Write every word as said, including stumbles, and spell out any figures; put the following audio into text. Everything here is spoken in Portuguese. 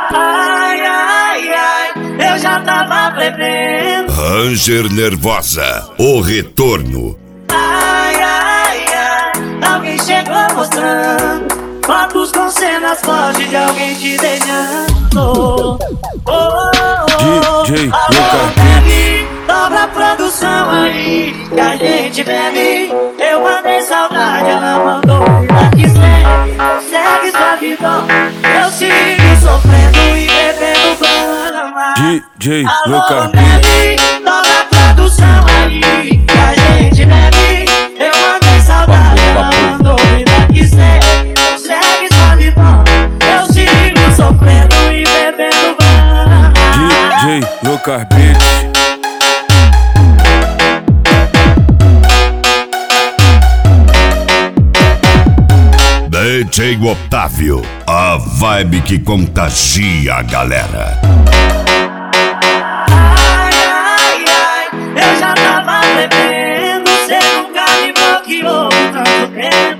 Ai, ai, ai, eu já tava bebendo. Ranger Nervosa, o retorno. Ai, ai, ai, alguém chegou mostrando fotos com cenas fortes de alguém te beijando. Oh, oh, oh, D J Lucas Bebe, dobra a produção aí que a gente bebe. Eu mandei saudade, ela mandou vida que segue. Segue sua vida, eu sigo sofrendo e bebendo brama. D J Lucas Bebe, dobra a produção aí que a gente bebe. Eu mandei saudade, ela mandou vida que segue. Segue sua vida, eu sigo sofrendo e bebendo brama. D J Lucas Beats. D J Otávio, a vibe que contagia a galera. Ai, ai, ai, eu já tava bebendo. Cê nunca me bloqueou tanto tempo.